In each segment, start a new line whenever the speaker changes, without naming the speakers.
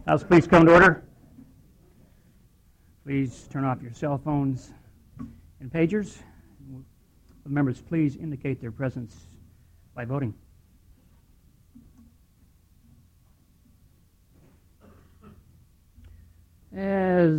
House, please come to order. Please turn off your cell phones and pagers. The members, please indicate their presence by voting. Has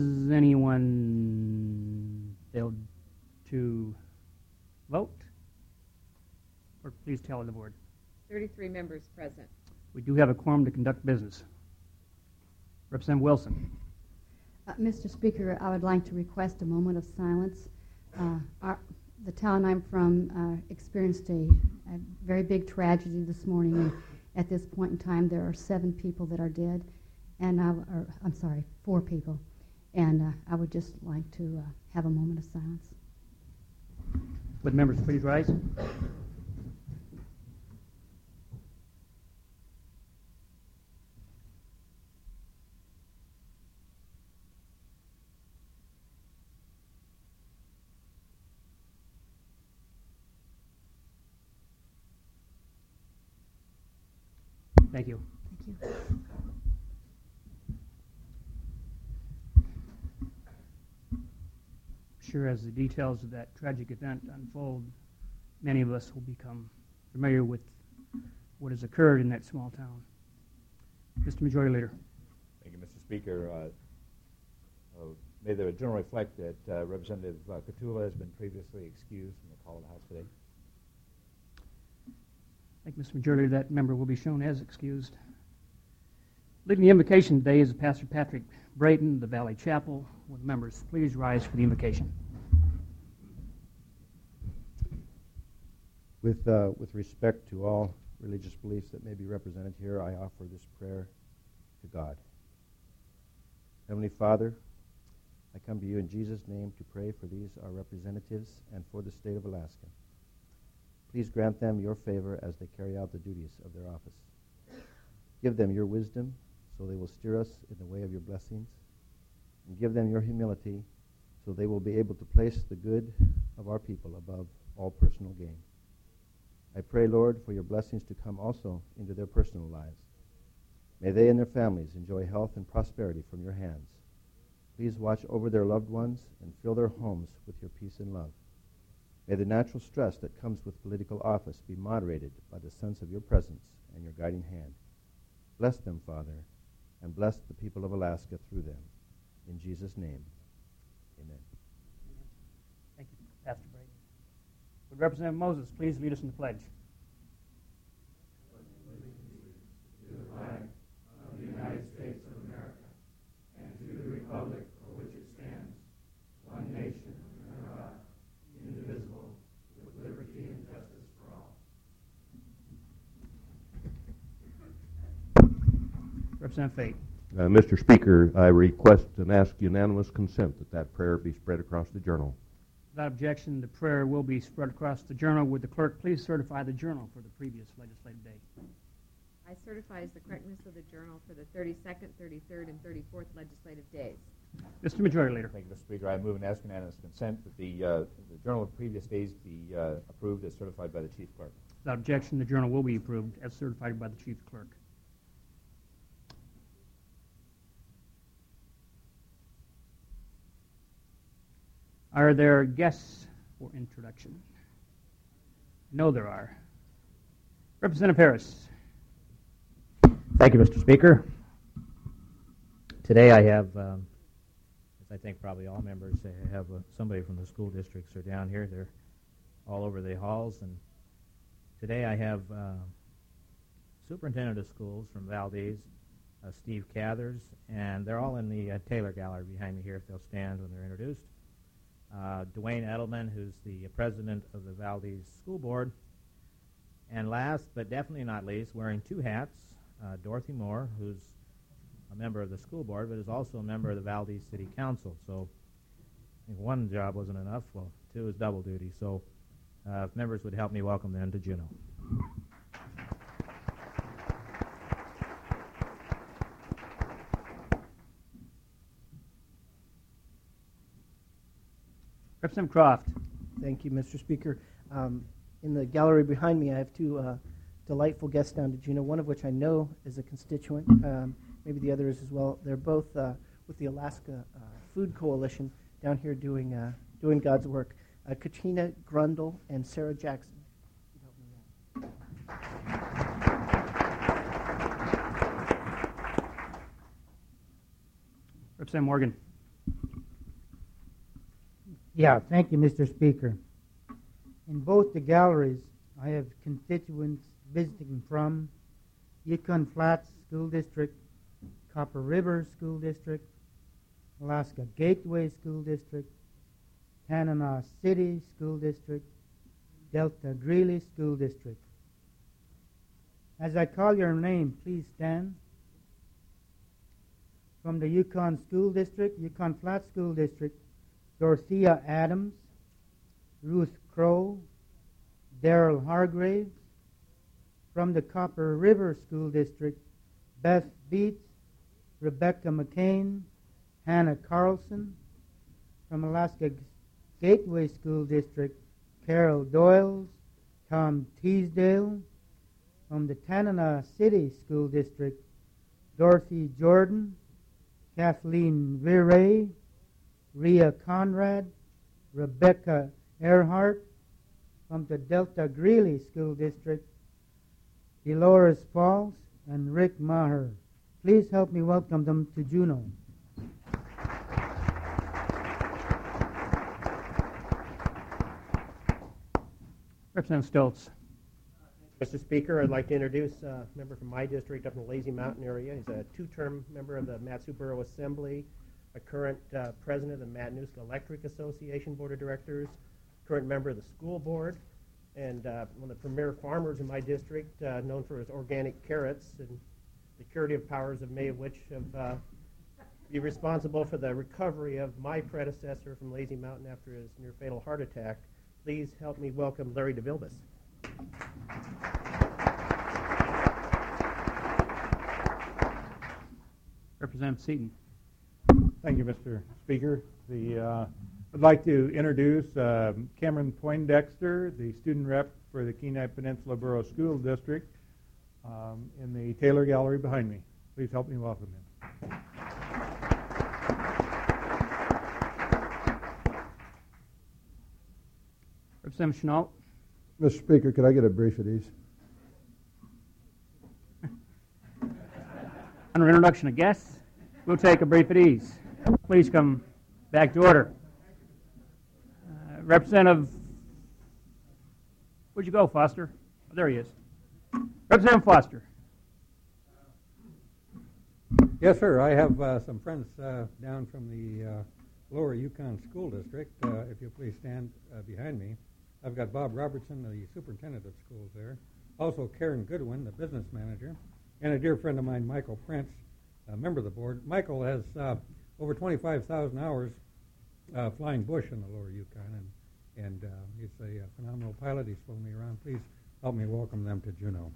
anyone failed to vote? Clerk, please tell the board.
33 members present.
We do have a quorum to conduct business. Representative Wilson.
Mr. Speaker, I would like to request a moment of silence. The town I'm from experienced a very big tragedy this morning, and at this point in time there are 7 people that are dead, and 4 people, and I would just like to have a moment of silence.
Would members please rise? Thank you.
Thank you.
Sure, as the details of that tragic event unfold, many of us will become familiar with what has occurred in that small town. Mr. Majority Leader.
Thank you, Mr. Speaker. May the Journal reflect that Representative Cotula has been previously excused from the call of the House today.
Thank you, Mr. Majority Leader. That member will be shown as excused. Leading the invocation today is Pastor Patrick Brayton, the Valley Chapel. Would members please rise for the invocation?
With respect to all religious beliefs that may be represented here, I offer this prayer to God. Heavenly Father, I come to you in Jesus' name to pray for these, our representatives, and for the state of Alaska. Please grant them your favor as they carry out the duties of their office. Give them your wisdom so they will steer us in the way of your blessings, and give them your humility so they will be able to place the good of our people above all personal gain. I pray, Lord, for your blessings to come also into their personal lives. May they and their families enjoy health and prosperity from your hands. Please watch over their loved ones and fill their homes with your peace and love. May the natural stress that comes with political office be moderated by the sense of your presence and your guiding hand. Bless them, Father, and bless the people of Alaska through them. In Jesus' name, amen.
Thank you, Pastor Brayton. Would Representative Moses please lead us in the pledge?
To the flag of the United States of America and to the republic for which it stands, one nation, under God, indivisible, with liberty and justice for all.
Representative Fate.
Mr. Speaker, I request and ask unanimous consent that that prayer be spread across the journal.
Without objection, the prayer will be spread across the journal. Would the clerk please certify the journal for the previous legislative day?
I certify as the correctness of the journal for the 32nd, 33rd, and 34th legislative days.
Mr. Majority Leader.
Thank you, Mr. Speaker. I move and ask unanimous consent that the journal of previous days be approved as certified by the Chief Clerk.
Without objection, the journal will be approved as certified by the Chief Clerk. Are there guests for introduction? No, there are. Representative Harris.
Thank you, Mr. Speaker. Today I have, as I think probably all members, I have somebody from the school districts are down here. They're all over the halls. And today I have Superintendent of Schools from Valdez, Steve Cathers, and they're all in the Taylor Gallery behind me here if they'll stand when they're introduced. Dwayne Edelman, who's the president of the Valdez School Board. And last, but definitely not least, wearing 2 hats, Dorothy Moore, who's a member of the school board, but is also a member of the Valdez City Council. So I think 1 job wasn't enough. Well, 2 is double duty. So if members would help me welcome them to Juneau.
Representative Croft.
Thank you, Mr. Speaker. In the gallery behind me, I have 2 delightful guests down to Juneau, one of which I know is a constituent. maybe the others as well. They're both with the Alaska Food Coalition down here doing God's work. Katrina Grundle and Sarah Jackson.
Representative Morgan.
Yeah, thank you, Mr. Speaker. In both the galleries, I have constituents visiting from Yukon Flats School District, Copper River School District, Alaska Gateway School District, Tanana City School District, Delta Greeley School District. As I call your name, please stand. From the Yukon School District, Yukon Flats School District, Dorothea Adams, Ruth Crow, Daryl Hargraves. From the Copper River School District, Beth Beats, Rebecca McCain, Hannah Carlson. From Alaska Gateway School District, Carol Doyles, Tom Teasdale. From the Tanana City School District, Dorothy Jordan, Kathleen Viray, Rhea Conrad, Rebecca Earhart. From the Delta Greeley School District, Dolores Falls and Rick Maher. Please help me welcome them to Juneau.
Representative Stoltz.
Mr. Speaker, I'd like to introduce a member from my district up in the Lazy Mountain area. He's a two-term member of the Mat-Su Borough Assembly, a current president of the Matanuska Electric Association Board of Directors, current member of the school board, and one of the premier farmers in my district, known for his organic carrots and the curative powers of many of which have been responsible for the recovery of my predecessor from Lazy Mountain after his near-fatal heart attack. Please help me welcome Larry DeVilbiss.
Representative Seaton.
Thank you, Mr. Speaker. I'd like to introduce Cameron Poindexter, the student rep for the Kenai Peninsula Borough School District, in the Taylor Gallery behind me. Please help me welcome him.
Representative Chenault.
Mr. Speaker, could I get a brief at ease?
Under introduction of guests, we'll take a brief at ease. Please come back to order. Representative, where'd you go, Foster? Oh, there he is. Representative Foster.
Yes, sir. I have some friends down from the Lower Yukon School District. If you'll please stand behind me. I've got Bob Robertson, the superintendent of schools there. Also Karen Goodwin, the business manager. And a dear friend of mine, Michael Prince, a member of the board. Michael has over 25,000 hours flying bush in the Lower Yukon, and he's a phenomenal pilot. He's flown me around. Please help me welcome them to Juneau.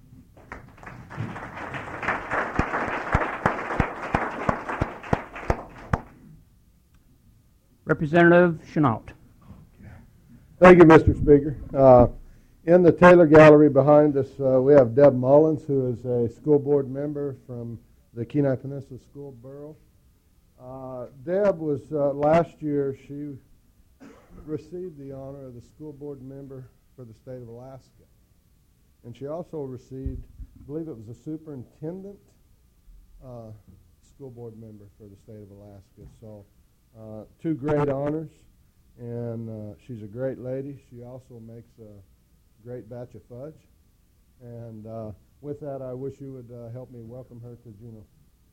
Representative Chenault.
Thank you, Mr. Speaker. In the Taylor Gallery behind us, we have Deb Mullins, who is a school board member from the Kenai Peninsula School Borough. Deb was, last year, she received the honor of the school board member for the state of Alaska. And she also received, I believe it was a superintendent school board member for the state of Alaska. So two great honors, and she's a great lady. She also makes a great batch of fudge. And with that, I wish you would help me welcome her to Juneau.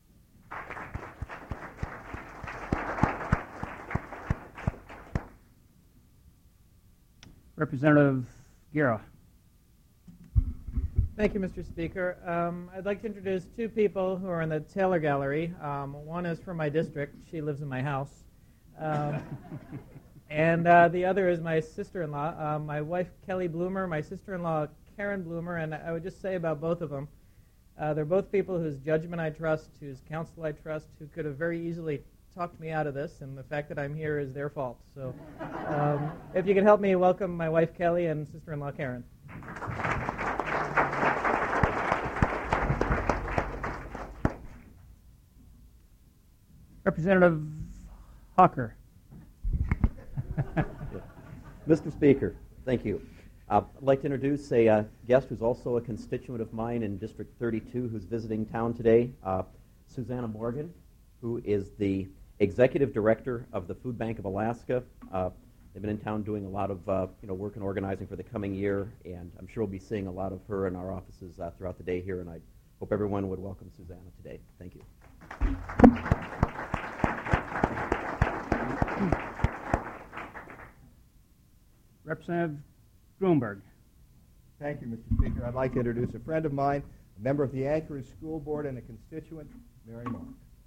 Representative Guerra.
Thank you, Mr. Speaker. I'd like to introduce two people who are in the Taylor Gallery. One is from my district. She lives in my house. And the other is my sister-in-law, my wife, Kelly Bloomer, my sister-in-law, Karen Bloomer. And I would just say about both of them, they're both people whose judgment I trust, whose counsel I trust, who could have very easily talked me out of this, and the fact that I'm here is their fault. So if you could help me welcome my wife, Kelly, and sister-in-law, Karen.
Representative Hawker.
Mr. Speaker, thank you. I'd like to introduce a guest who's also a constituent of mine in District 32 who's visiting town today, Susanna Morgan, who is the Executive Director of the Food Bank of Alaska. They've been in town doing a lot of work and organizing for the coming year, and I'm sure we'll be seeing a lot of her in our offices throughout the day here, and I hope everyone would welcome Susanna today. Thank you.
Representative Grunberg.
Thank you, Mr. Speaker. I'd like to introduce a friend of mine, a member of the Anchorage School Board and a constituent, Mary Mark.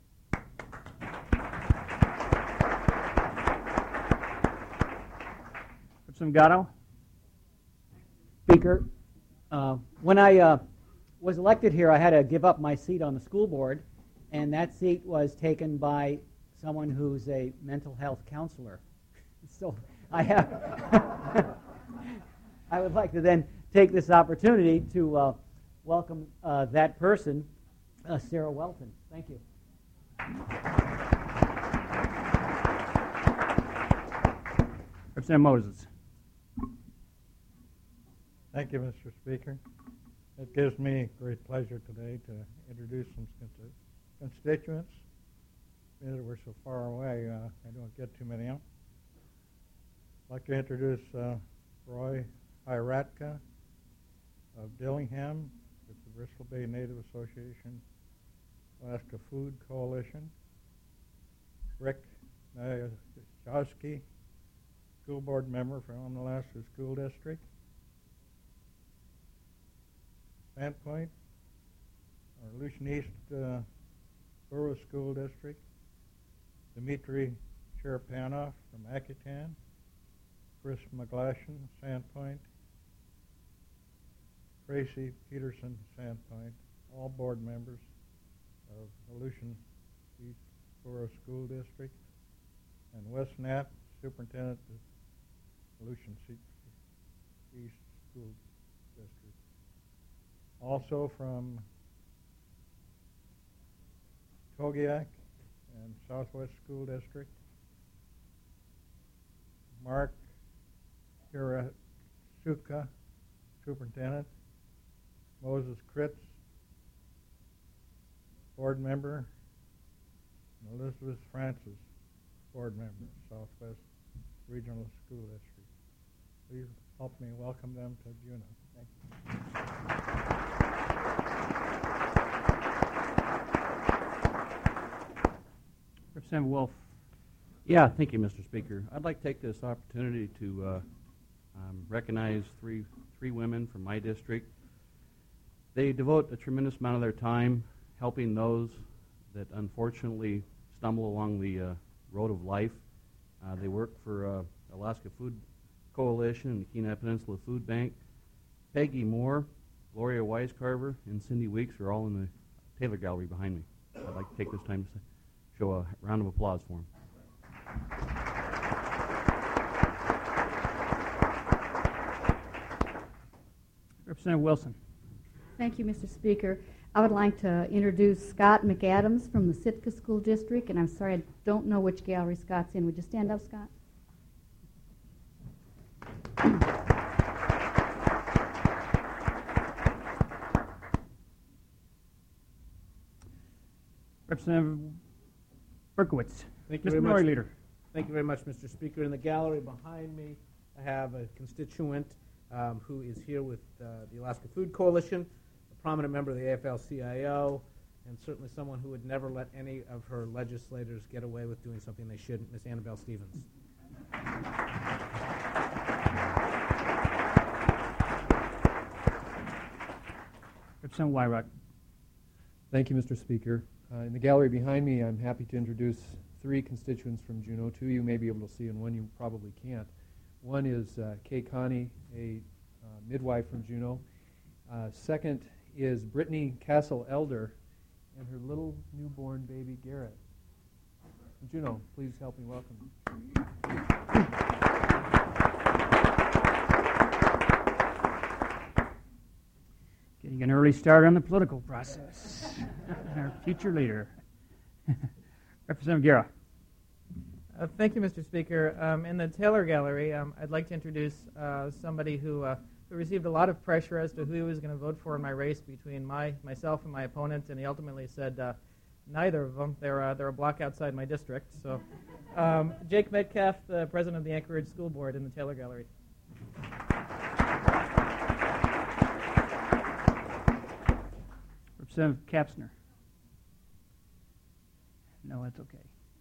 Representative Gatto.
Speaker, when I was elected here, I had to give up my seat on the school board, and that seat was taken by someone who's a mental health counselor. So I have, I would like to then take this opportunity to welcome that person, Sarah Welton. Thank you.
Representative Moses.
Thank you, Mr. Speaker. It gives me great pleasure today to introduce some constituents. Being that we're so far away, I don't get too many of them. I'd like to introduce Roy Hyratka of Dillingham with the Bristol Bay Native Association, Alaska Food Coalition, Rick Najowski, school board member from Onalaska School District, Sandpoint, our Aleutian East Borough School District, Dmitry Cherepanov from Akutan, Chris McGlashan, Sandpoint, Tracy Peterson, Sandpoint, all board members of Aleutian East Borough School District, and Wes Knapp, Superintendent of Aleutian East School District. Also from Togiak and Southwest School District, Mark Hirasuka, Superintendent, Moses Kritz, board member, and Elizabeth Francis, board member, Southwest Regional School District. Please help me welcome them to Juneau. Thank you.
Representative Wolf.
Yeah, thank you, Mr. Speaker. I'd like to take this opportunity to recognize three women from my district. They devote a tremendous amount of their time helping those that unfortunately stumble along the road of life. They work for Alaska Food Coalition and the Kenai Peninsula Food Bank. Peggy Moore, Gloria Weiscarver, and Cindy Weeks are all in the Taylor Gallery behind me. I'd like to take this time to show a round of applause for them.
Representative Wilson.
Thank you, Mr. Speaker. I would like to introduce Scott McAdams from the Sitka School District, and I'm sorry I don't know which gallery Scott's in. Would you stand up, Scott?
Representative Berkowitz.
Thank you
Mr.
very
Minority
much.
Leader.
Thank you very much, Mr. Speaker. In the gallery behind me, I have a constituent who is here with the Alaska Food Coalition, a prominent member of the AFL-CIO, and certainly someone who would never let any of her legislators get away with doing something they shouldn't, Ms. Annabelle Stevens.
Representative Wyrock.
Thank you, Mr. Speaker. In the gallery behind me, I'm happy to introduce three constituents from Juneau. Two you may be able to see, and one you probably can't. One is Kay Connie, a midwife from Juneau. Second is Brittany Castle Elder and her little newborn baby Garrett. Juneau, please help me welcome them.
Getting an early start on the political process. Our future leader. Representative Guerra.
Thank you, Mr. Speaker. In the Taylor Gallery, I'd like to introduce somebody who received a lot of pressure as to who he was going to vote for in my race between myself and my opponent, and he ultimately said neither of them. They're a block outside my district. So, Jake Metcalf, the president of the Anchorage School Board, in the Taylor Gallery.
Representative Kapsner. No, that's okay.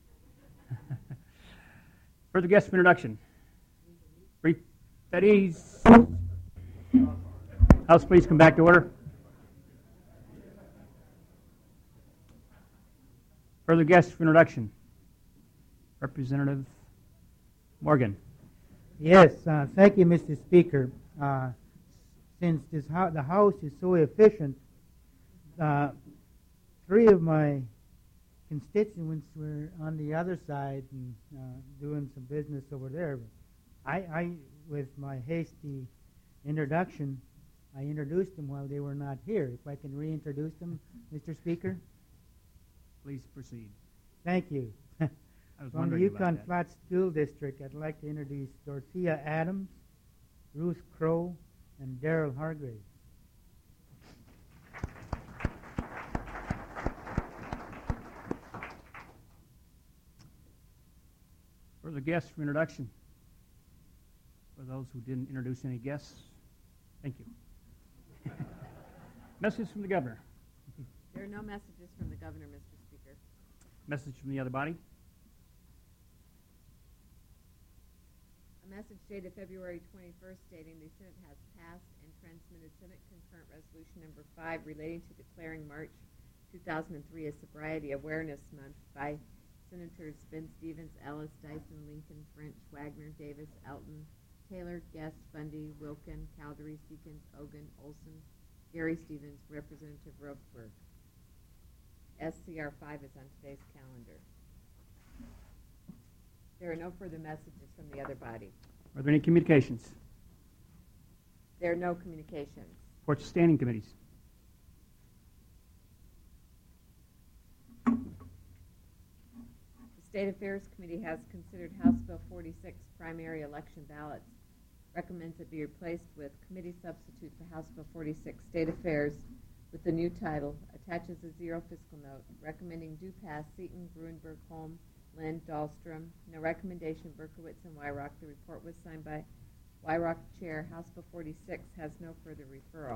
Further guests of introduction. Brief Betty's. House, please come back to order. Further guests for introduction. Representative Morgan.
Yes, thank you, Mr. Speaker. Since the House is so efficient, three of my constituents were on the other side and doing some business over there. I, with my hasty introduction, I introduced them while they were not here. If I can reintroduce them, Mr. Speaker.
Please proceed.
Thank you. From the Yukon Flats School District, I'd like to introduce Dorothea Adams, Ruth Crow, and Daryl Hargrave.
Further guests for introduction. For those who didn't introduce any guests, thank you. Message from the governor.
There are no messages from the governor, Mr. Speaker.
Message from the other body.
A message dated February 21st stating the Senate has passed and transmitted Senate Concurrent Resolution Number 5 relating to declaring March 2003 as Sobriety Awareness Month by Senators Ben Stevens, Ellis, Dyson, Lincoln, French, Wagner, Davis, Elton, Taylor, Guest, Bundy, Wilkin, Caldery, Seekins, Ogun, Olson, Gary Stevens, Representative Rokeberg. SCR 5 is on today's calendar. There are no further messages from the other body.
Are there any communications?
There are no communications.
Reports of standing committees.
The State Affairs Committee has considered House Bill 46 primary election ballots. Recommends it be replaced with committee substitute for House Bill 46 State Affairs with the new title, attaches a zero fiscal note, recommending do pass Seaton, Gruenberg, Holm, Lind, Dahlstrom. No recommendation, Berkowitz and Wyrock. The report was signed by Wyrock Chair. House Bill 46 has no further referral.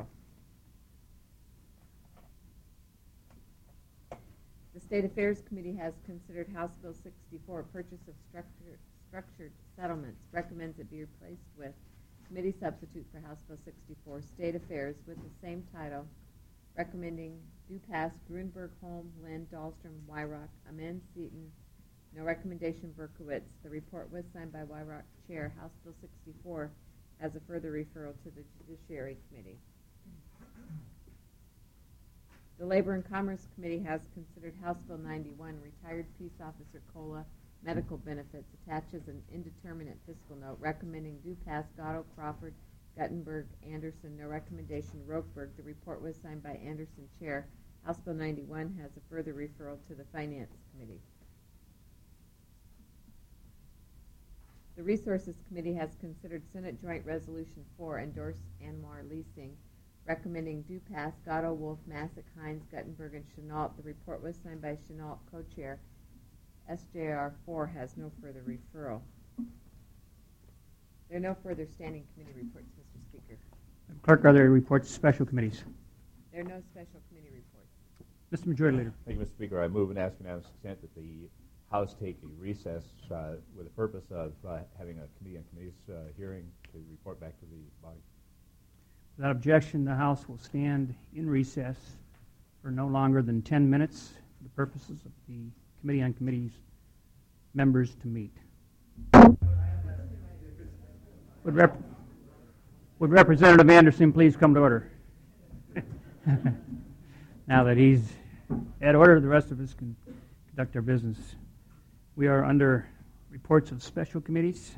The State Affairs Committee has considered House Bill 64, purchase of structured settlements. Recommends it be replaced with committee substitute for House Bill 64, State Affairs, with the same title, recommending do pass Gruenberg, Holm, Lind, Dahlstrom, Wyrock, amend Seaton. No recommendation, Berkowitz. The report was signed by Wyrock Chair. House Bill 64 has a further referral to the Judiciary Committee. The Labor and Commerce Committee has considered House Bill 91, Retired Peace Officer COLA Medical Benefits, attaches an indeterminate fiscal note, recommending do pass Gatto, Crawford, Guttenberg, Anderson. No recommendation, Rokeberg. The report was signed by Anderson Chair. House Bill 91 has a further referral to the Finance Committee. The Resources Committee has considered Senate Joint Resolution 4, endorse Anwar Leasing, recommending do pass Gatto, Wolf, Massick, Hines, Guttenberg, and Chenault. The report was signed by Chenault, co-chair. SJR 4 has no further referral. There are no further standing committee reports, Mr. Speaker.
Clerk, are there reports of special committees?
There are no special committee reports.
Mr. Majority Leader.
Thank you, Mr. Speaker. I move and ask unanimous consent that the House take a recess with the purpose of having a committee on committees hearing to report back to the body.
Without objection, the House will stand in recess for no longer than 10 minutes for the purposes of the Committee on Committees members to meet. Would Representative Anderson please come to order? Now that he's at order, the rest of us can conduct our business. We are under reports of special committees.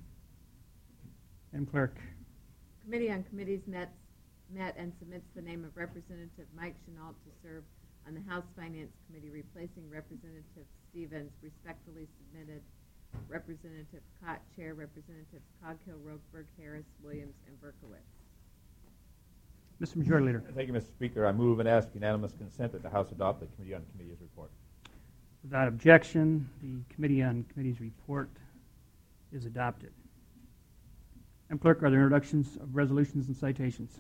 Madam Clerk.
Committee on Committees met and submits the name of Representative Mike Chenault to serve On the House Finance Committee, replacing Representative Stevens, respectfully submitted Representative Cott, Chair, Representatives Coghill, Roqueberg, Harris, Williams, and Berkowitz.
Mr. Majority Leader.
Thank you, Mr. Speaker. I move and ask unanimous consent that the House adopt the Committee on Committees report.
Without objection, the Committee on Committees report is adopted. Madam Clerk, are there introductions of resolutions and citations?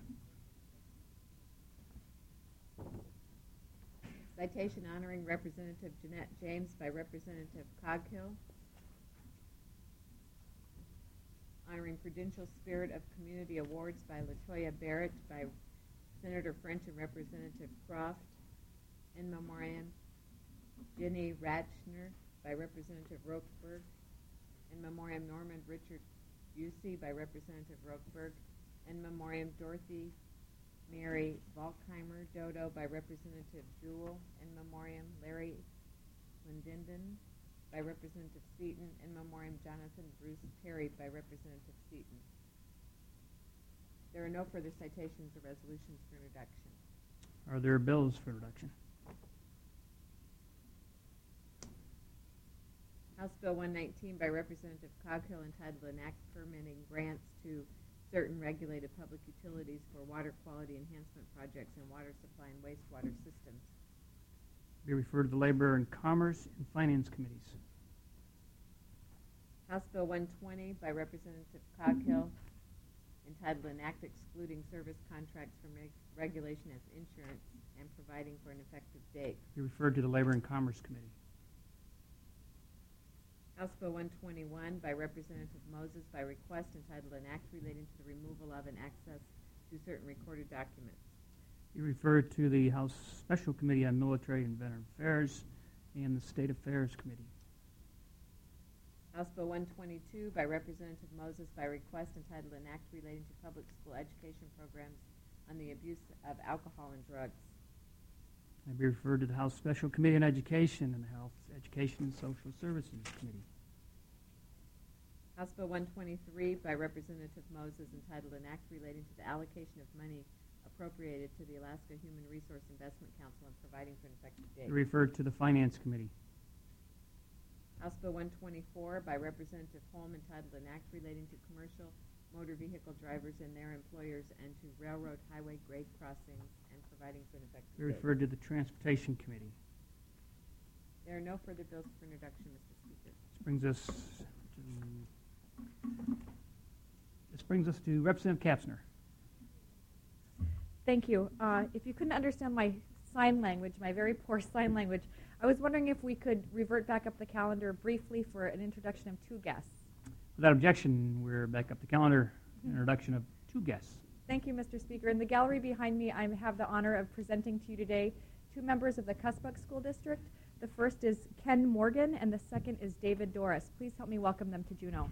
Citation honoring Representative Jeanette James by Representative Coghill. Honoring Prudential Spirit of Community Awards by LaToya Barrett by Senator French and Representative Croft. In memoriam, Jenny Ratchner by Representative Roqueberg. In memoriam, Norman Richard Busey by Representative Roqueberg. In memoriam, Dorothy Mary Volkheimer Dodo by Representative Jewell. In memoriam, Larry Lindenden by Representative Seaton. In memoriam, Jonathan Bruce Perry by Representative Seaton. There are no further citations or resolutions for introduction.
Are there bills for introduction?
House Bill 119 by Representative Coghill entitled An Act Permitting Grants to Certain Regulated Public Utilities for Water Quality Enhancement Projects and Water Supply and Wastewater Systems.
Be referred to the Labor and Commerce and Finance Committees.
House Bill 120 by Representative Coghill entitled An Act Excluding Service Contracts from Regulation as Insurance and Providing for an Effective Date.
Be referred to the Labor and Commerce Committee.
House Bill 121 by Representative Moses by request entitled An Act Relating to the Removal of and Access to Certain Recorded Documents.
Be referred to the House Special Committee on Military and Veteran Affairs and the State Affairs Committee.
House Bill 122 by Representative Moses by request entitled An Act Relating to Public School Education Programs on the Abuse of Alcohol and Drugs.
And be referred to the House Special Committee on Education and the Health, Education, and Social Services Committee.
House Bill 123 by Representative Moses entitled An Act Relating to the Allocation of Money Appropriated to the Alaska Human Resource Investment Council and Providing for an Effective Date.
Be referred to the Finance Committee.
House Bill 124 by Representative Holm entitled An Act Relating to Commercial Motor Vehicle Drivers and Their Employers and to Railroad Highway Grade Crossings and Providing for an Effective
Be
Date.
referred to the Transportation Committee.
There are no further bills for introduction, Mr. Speaker.
This brings us to Representative Kapsner.
Thank you. If you couldn't understand my sign language, my very poor sign language, I was wondering if we could revert back up the calendar briefly for an introduction of two guests.
Without objection, we're back up the calendar. Introduction of two guests.
Thank you, Mr. Speaker. In the gallery behind me, I have the honor of presenting to you today two members of the Cuspec School District. The first is Ken Morgan, and the second is David Doris. Please help me welcome them to Juneau.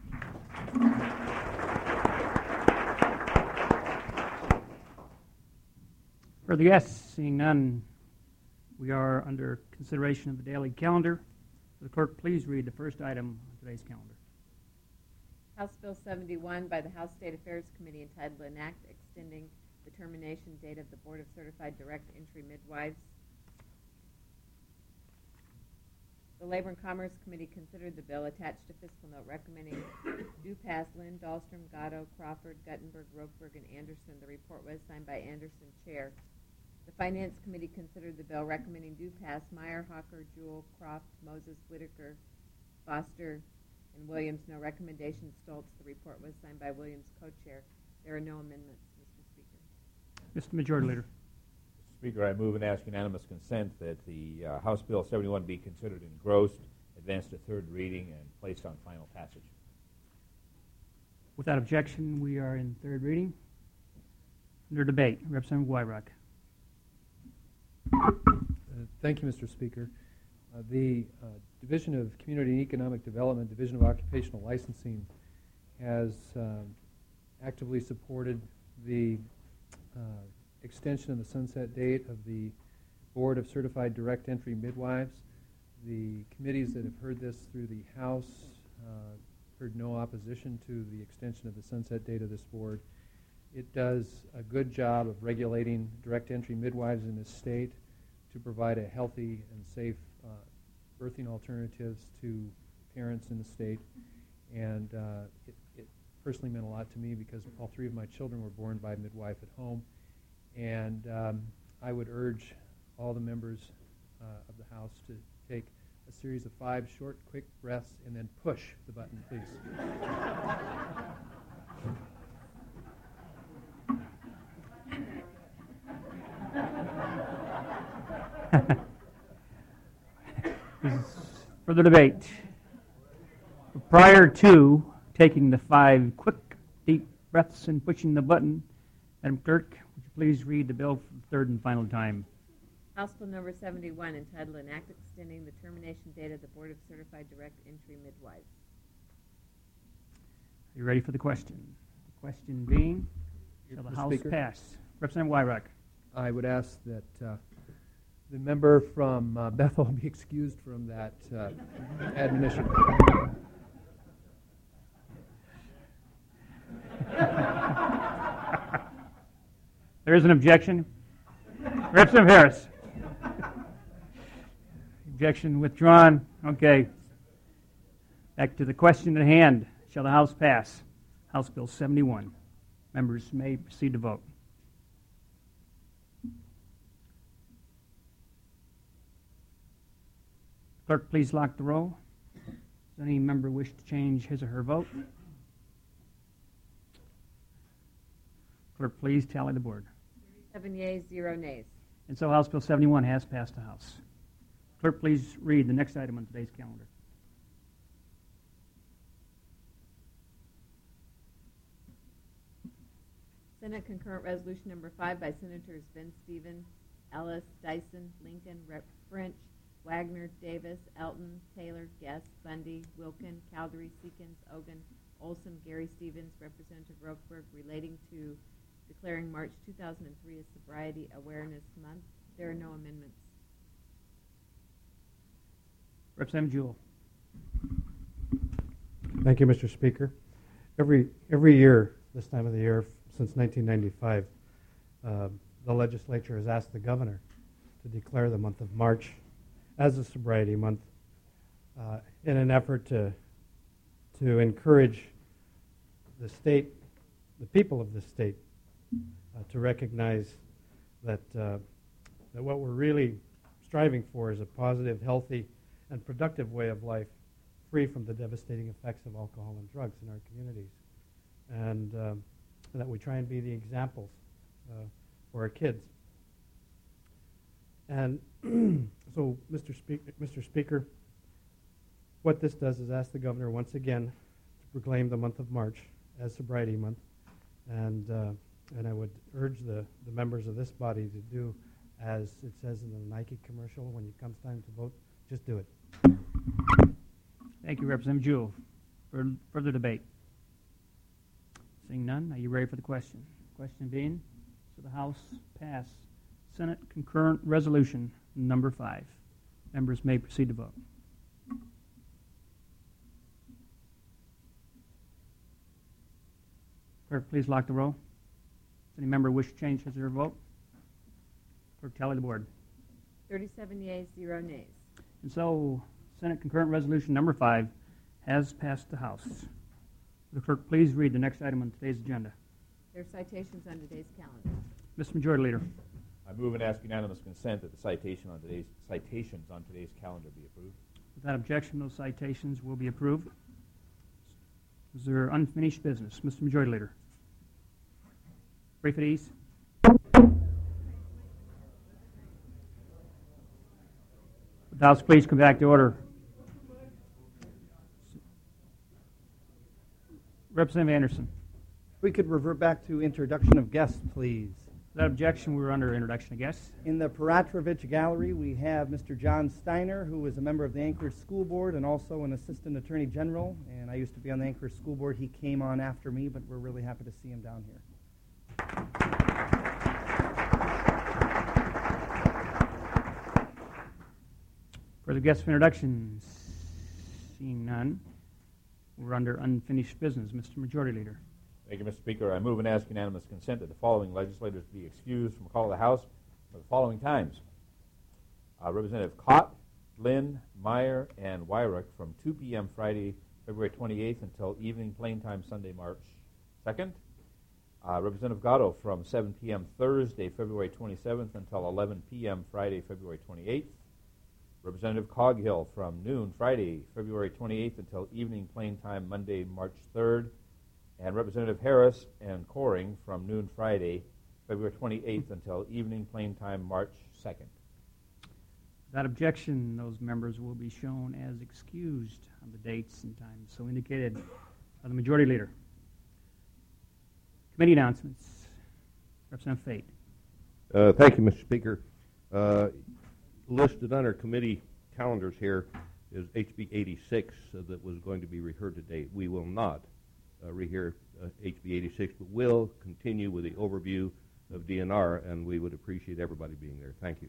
For the guests, seeing none, we are under consideration of the daily calendar. Will the clerk please read the first item on today's calendar?
House Bill 71 by the House State Affairs Committee entitled An Act Extending the Termination Date of the Board of Certified Direct Entry Midwives. The Labor and Commerce Committee considered the bill attached to fiscal note recommending do pass Lynn, Dahlstrom, Gatto, Crawford, Guttenberg, Roqueberg, and Anderson. The report was signed by Anderson, Chair. The Finance Committee considered the bill recommending do pass Meyer, Hawker, Jewell, Croft, Moses, Whitaker, Foster, and Williams. No recommendation, Stoltz. The report was signed by Williams, co-chair. There are no amendments, Mr. Speaker.
Mr. Majority Leader.
Mr. Speaker, I move and ask unanimous consent that the House Bill 71 be considered engrossed, advanced to third reading, and placed on final passage.
Without objection, we are in third reading. Under debate, Representative Wyrock.
Thank you, Mr. Speaker. The Division of Community and Economic Development, Division of Occupational Licensing, has actively supported the extension of the sunset date of the Board of Certified Direct Entry Midwives. The committees that have heard this through the House heard no opposition to the extension of the sunset date of this board. It does a good job of regulating direct entry midwives in this state. to provide a healthy and safe birthing alternatives to parents in the state. And it personally meant a lot to me because all three of my children were born by midwife at home. And I would urge all the members of the House to take a series of 5 short, quick breaths and then push the button, please.
Further debate. Prior to taking the 5 quick, deep breaths and pushing the button, Madam Clerk, would you please read the bill for the third and final time?
House Bill number 71, entitled An Act Extending the Termination Date of the Board of Certified Direct Entry Midwives.
Are you ready for the question? The question being, shall the
Mr.
House
Speaker?
pass? Representative Wyrock.
I would ask that the member from Bethel be excused from that admonition.
There is an objection. Representative Harris. Objection withdrawn. Okay. Back to the question at hand. Shall the House pass? House Bill 71. Members may proceed to vote. Clerk, please lock the roll. Does any member wish to change his or her vote? Clerk, please tally the board.
7 yeas, 0 nays.
And so House Bill 71 has passed the House. Clerk, please read the next item on today's calendar.
Senate Concurrent Resolution number 5 by Senators Vince Stevens, Ellis, Dyson, Lincoln, French, Wagner, Davis, Elton, Taylor, Guest, Bundy, Wilkin, Cowdery, Seekins, Ogun, Olson, Gary Stevens, Representative Rokeberg, relating to declaring March 2003 as Sobriety Awareness Month. There are no amendments.
Representative Jewell.
Thank you, Mr. Speaker. Every year, this time of the year, since 1995, the legislature has asked the governor to declare the month of March as a sobriety month in an effort to encourage the state, the people of the state, to recognize that what we're really striving for is a positive, healthy, and productive way of life, free from the devastating effects of alcohol and drugs in our communities, and that we try and be the examples for our kids. And so, Mr. Speaker, what this does is ask the governor once again to proclaim the month of March as Sobriety Month, and I would urge the members of this body to do as it says in the Nike commercial: when it comes time to vote, just do it.
Thank you, Representative Jewell. Further debate? Seeing none, are you ready for the question? Question being, shall the House pass Senate Concurrent Resolution number 5? Members may proceed to vote. Clerk, please lock the roll. Does any member wish to change his or her vote? Clerk, tally the board.
37 yeas, 0 nays.
And so, Senate Concurrent Resolution number 5 has passed the House. Will the clerk please read the next item on today's agenda?
There are citations on today's calendar.
Mr. Majority Leader.
I move and ask unanimous consent that the citations on today's calendar be approved.
Without objection, those citations will be approved. Is there unfinished business? Mr. Majority Leader. Brief at ease. Would the House please come back to order? Representative Anderson.
We could revert back to introduction of guests, please.
Without objection, we're under introduction of guests.
In the Peratrovich Gallery, we have Mr. John Steiner, who is a member of the Anchorage School Board and also an Assistant Attorney General. And I used to be on the Anchorage School Board. He came on after me, but we're really happy to see him down here.
Further guest introductions? Seeing none, we're under unfinished business. Mr. Majority Leader.
Thank you, Mr. Speaker. I move and ask unanimous consent that the following legislators be excused from call of the House for the following times: Representative Cott, Lynn, Meyer, and Wyrick from 2 p.m. Friday, February 28th until evening plain time Sunday, March 2nd. Representative Gatto from 7 p.m. Thursday, February 27th until 11 p.m. Friday, February 28th. Representative Coghill from noon Friday, February 28th until evening plain time Monday, March 3rd. And Representative Harris and Coring from noon Friday, February 28th until evening plain time March 2nd.
Without objection, those members will be shown as excused on the dates and times so indicated by the Majority Leader. Committee announcements. Representative Fate.
Thank you, Mr. Speaker. Listed on our committee calendars here is HB 86 that was going to be reheard today. We will not rehear HB 86, but will continue with the overview of DNR, and we would appreciate everybody being there. Thank you.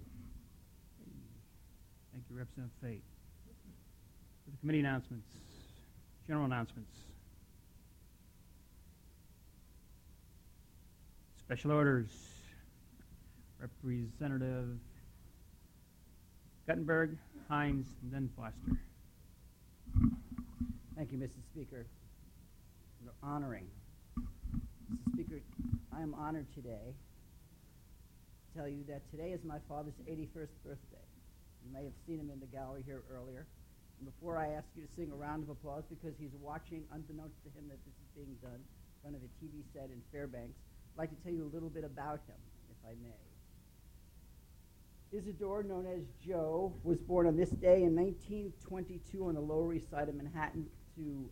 Thank you, Representative Fate. For the committee announcements, general announcements. Special orders. Representative Guttenberg, Hines, and then Foster.
Thank you, Mr. Speaker. We're honoring. Mr. Speaker, I am honored today to tell you that today is my father's 81st birthday. You may have seen him in the gallery here earlier. And before I ask you to sing a round of applause because he's watching, unbeknownst to him that this is being done in front of a TV set in Fairbanks, I'd like to tell you a little bit about him, if I may. Isidore, known as Joe, was born on this day in 1922 on the Lower East Side of Manhattan to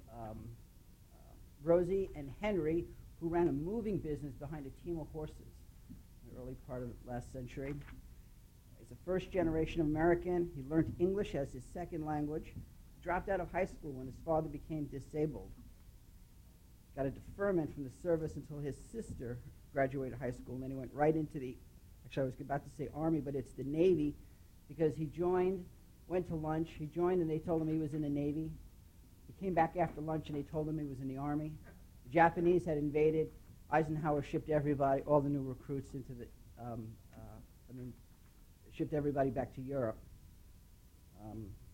Rosie and Henry, who ran a moving business behind a team of horses in the early part of the last century. He's a first-generation American. He learned English as his second language, dropped out of high school when his father became disabled, got a deferment from the service until his sister graduated high school, and then he went right into the actually, I was about to say Army, but it's the Navy, because he joined, went to lunch. He joined, and they told him he was in the Navy. He came back after lunch, and they told him he was in the Army. The Japanese had invaded. Eisenhower shipped everybody, all the new recruits, into the, shipped everybody back to Europe. Let's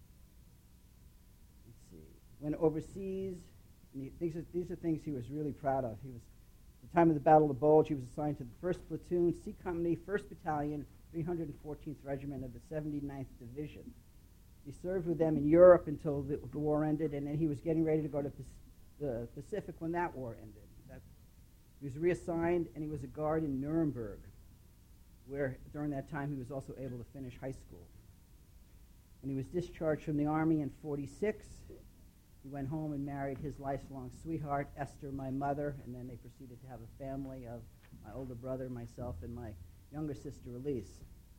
see. Went overseas. And these are things he was really proud of. He was. At the time of the Battle of the Bulge, he was assigned to the 1st Platoon, C Company, 1st Battalion, 314th Regiment of the 79th Division. He served with them in Europe until the war ended, and then he was getting ready to go to the Pacific when that war ended. He was reassigned, and he was a guard in Nuremberg, where during that time he was also able to finish high school. When he was discharged from the Army in 1946, he went home and married his lifelong sweetheart, Esther, my mother, and then they proceeded to have a family of my older brother, myself, and my younger sister, Elise.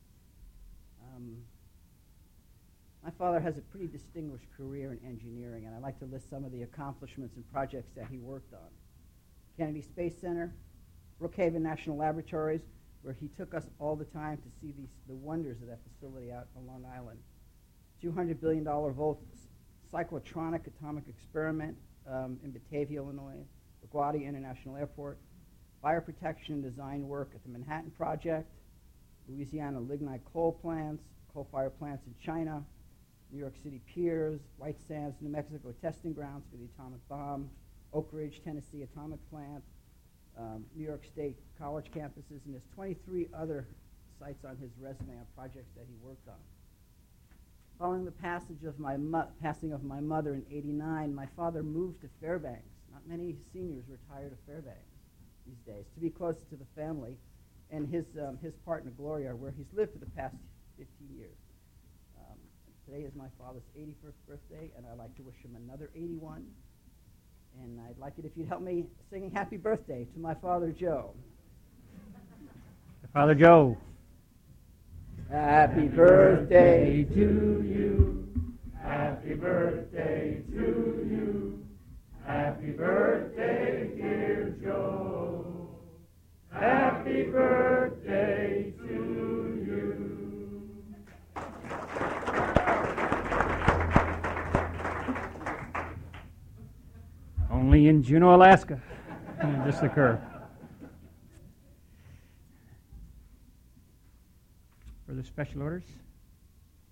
My father has a pretty distinguished career in engineering, and I'd like to list some of the accomplishments and projects that he worked on. Kennedy Space Center, Brookhaven National Laboratories, where he took us all the time to see the wonders of that facility out on Long Island. $200 billion volt cyclotron atomic experiment in Batavia, Illinois, LaGuardia International Airport, fire protection and design work at the Manhattan Project, Louisiana lignite coal-fired plants in China, New York City piers, White Sands, New Mexico testing grounds for the atomic bomb, Oak Ridge, Tennessee atomic plant, New York State college campuses, and there's 23 other sites on his resume on projects that he worked on. Following the passing of my mother in '89, my father moved to Fairbanks. Not many seniors retire to Fairbanks these days, to be close to the family, and his partner Gloria, where he's lived for the past 15 years. Today is my father's 81st birthday, and I'd like to wish him another 81. And I'd like it if you'd help me singing happy birthday to my father Joe.
Father Joe.
Happy birthday
to you. Happy birthday to you. Happy birthday, dear Joe. Happy birthday to you.
Only in Juneau, Alaska can this occur. Further special orders?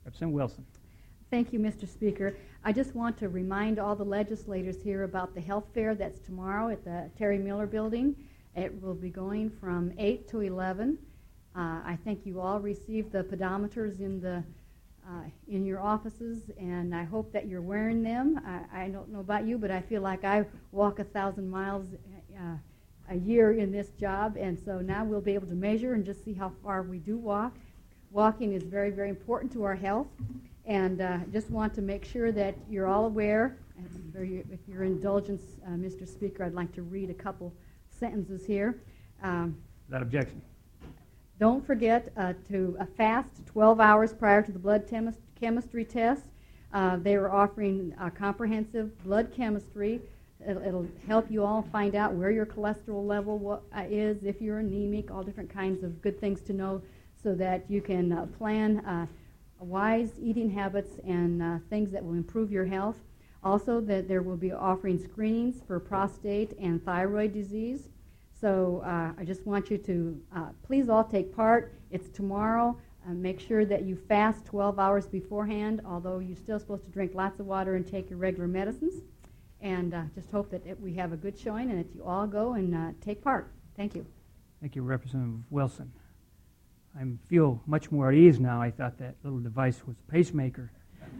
Representative Wilson.
Thank you, Mr. Speaker. I just want to remind all the legislators here about the health fair that's tomorrow at the Terry Miller Building. It will be going from 8 to 11. I think you all received the pedometers in your offices, and I hope that you're wearing them. I don't know about you, but I feel like I walk 1,000 miles a year in this job, and so now we'll be able to measure and just see how far we do walk. Walking is very, very important to our health, and just want to make sure that you're all aware. With your indulgence, Mr. Speaker, I'd like to read a couple sentences here.
Without objection.
Don't forget to fast 12 hours prior to the blood chemistry test. They are offering comprehensive blood chemistry. It'll help you all find out where your cholesterol level is, if you're anemic, all different kinds of good things to know so that you can plan wise eating habits and things that will improve your health. Also, that there will be offering screenings for prostate and thyroid disease. So I just want you to please all take part. It's tomorrow. Make sure that you fast 12 hours beforehand, although you're still supposed to drink lots of water and take your regular medicines. And just hope that we have a good showing and that you all go and take part. Thank you.
Thank you, Representative Wilson. I feel much more at ease now. I thought that little device was a pacemaker.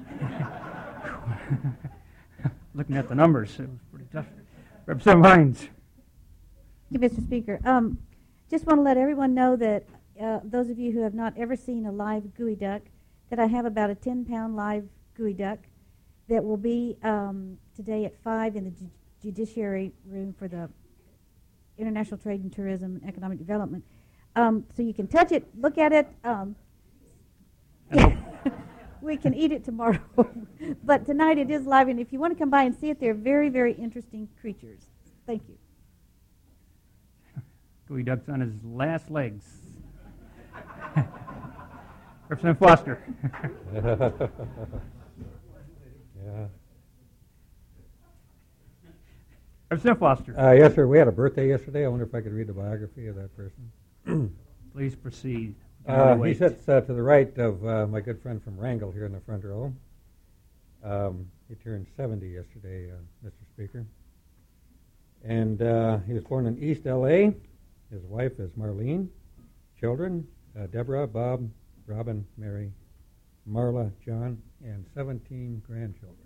Looking at the numbers, it was pretty tough. Representative Hines.
Thank you, Mr. Speaker. Just want to let everyone know that those of you who have not ever seen a live geoduck, that I have about a 10-pound live geoduck that will be today at 5 in the Judiciary Room for the International Trade and Tourism and Economic Development. So you can touch it, look at it. We can eat it tomorrow. But tonight it is live, and if you want to come by and see it, they're very, very interesting creatures. Thank you.
Geoduck's on his last legs. Representative Foster.
Yeah.
Representative Foster.
Yes, sir. We had a birthday yesterday. I wonder if I could read the biography of that person.
Please proceed.
He sits to the right of my good friend from Wrangell here in the front row. He turned 70 yesterday, Mr. Speaker. And he was born in East L.A. His wife is Marlene. Children, Deborah, Bob, Robin, Mary, Marla, John, and 17 grandchildren.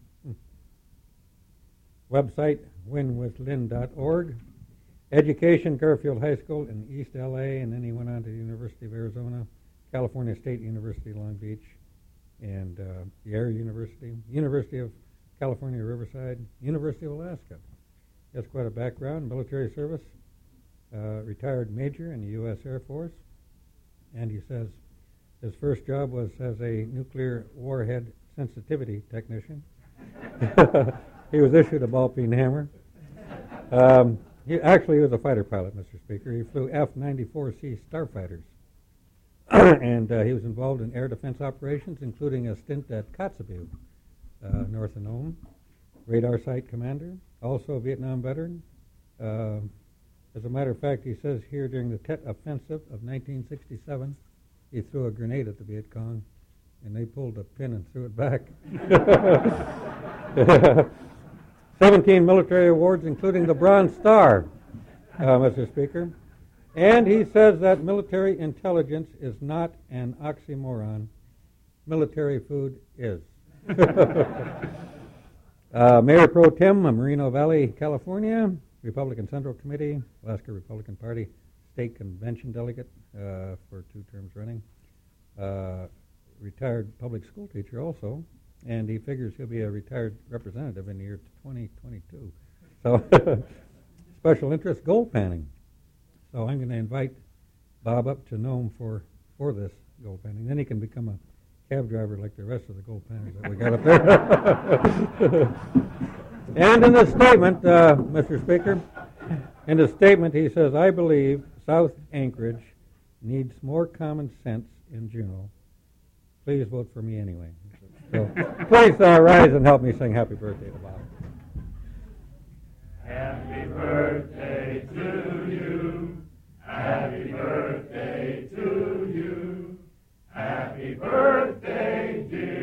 Website, winwithlynn.org. Education, Garfield High School in East L.A., and then he went on to the University of Arizona, California State University, Long Beach, and Yale University, University of California, Riverside, University of Alaska. He has quite a background, military service, retired major in the U.S. Air Force, and he says his first job was as a nuclear warhead sensitivity technician. He was issued a ball-peen hammer. He was a fighter pilot, Mr. Speaker. He flew F-94C starfighters. And he was involved in air defense operations, including a stint at Kotzebue, north of Nome. Radar site commander, also a Vietnam veteran. As a matter of fact, he says here during the Tet Offensive of 1967, he threw a grenade at the Viet Cong, and they pulled a pin and threw it back. 17 military awards, including the Bronze Star, Mr. Speaker. And he says that military intelligence is not an oxymoron. Military food is. Mayor Pro Tem of Moreno Valley, California, Republican Central Committee, Alaska Republican Party State Convention Delegate for 2 terms running. Retired public school teacher also, and he figures he'll be a retired representative in the year 2022. So, special interest gold panning. So I'm going to invite Bob up to Nome for this gold panning. Then he can become a cab driver like the rest of the gold panners that we got up there. And in his statement, Mr. Speaker, in his statement he says, I believe South Anchorage needs more common sense in Juneau. Please vote for me anyway. So please rise and help me sing happy birthday to Bob.
Happy birthday to you. Happy birthday to you. Happy birthday, dear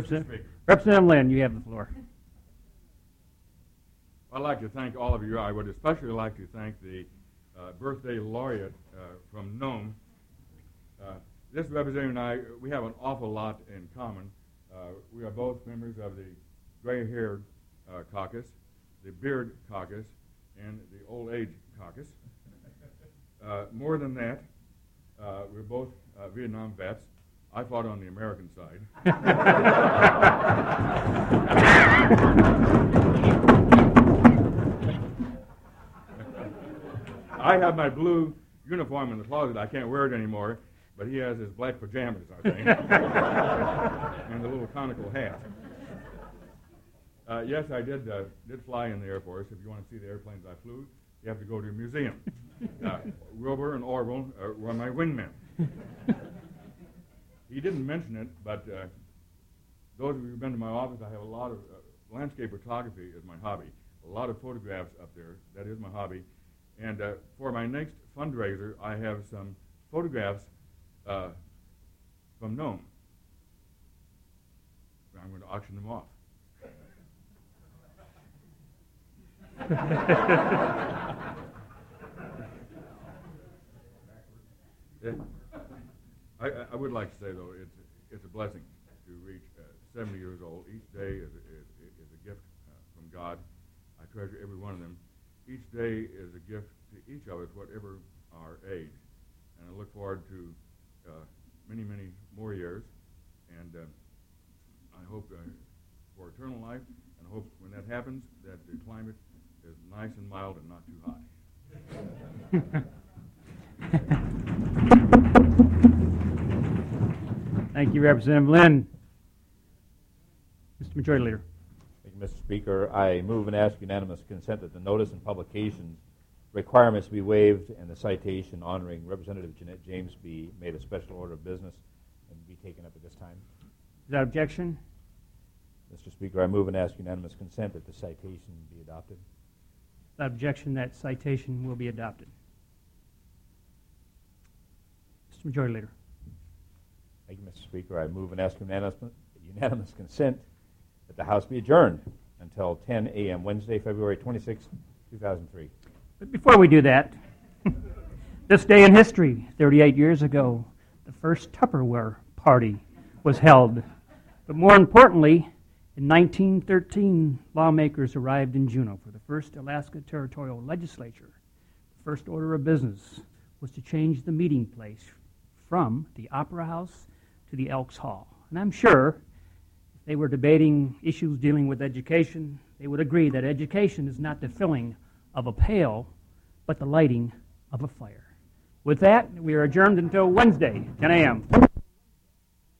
Representative Lynn, you have the floor.
I'd like to thank all of you. I would especially like to thank the birthday laureate from Nome. This representative and I, we have an awful lot in common. We are both members of the gray-haired caucus, the beard caucus, and the old age caucus. More than that, we're both Vietnam vets. I fought on the American side. I have my blue uniform in the closet. I can't wear it anymore, but he has his black pajamas, I think, and the little conical hat. Yes, I did fly in the Air Force. If you want to see the airplanes I flew, you have to go to a museum. Wilbur and Orville were my wingmen. He didn't mention it, but those of you who've been to my office, I have a lot of landscape photography is my hobby. A lot of photographs up there. That is my hobby. And for my next fundraiser, I have some photographs from Nome. I'm going to auction them off. I would like to say, though, it's a blessing to reach 70 years old. Each day is a gift from God. I treasure every one of them. Each day is a gift to each of us, whatever our age. And I look forward to many, many more years. And I hope for eternal life, and I hope when that happens that the climate is nice and mild and not too hot.
Thank you, Representative Lynn. Mr. Majority Leader.
Thank you, Mr. Speaker. I move and ask unanimous consent that the notice and publication requirements be waived and the citation honoring Representative Jeanette James be made a special order of business and be taken up at this time.
Without objection?
Mr. Speaker, I move and ask unanimous consent that the citation be adopted.
Without objection, that citation will be adopted. Mr. Majority Leader.
Thank you, Mr. Speaker. I move and ask unanimous consent that the House be adjourned until 10 a.m. Wednesday, February 26, 2003.
But before we do that, this day in history, 38 years ago, the first Tupperware party was held. But more importantly, in 1913, lawmakers arrived in Juneau for the first Alaska Territorial Legislature. The first order of business was to change the meeting place from the Opera House to the Elks Hall. And I'm sure if they were debating issues dealing with education, they would agree that education is not the filling of a pail, but the lighting of a fire. With that, we are adjourned until Wednesday, 10 a.m.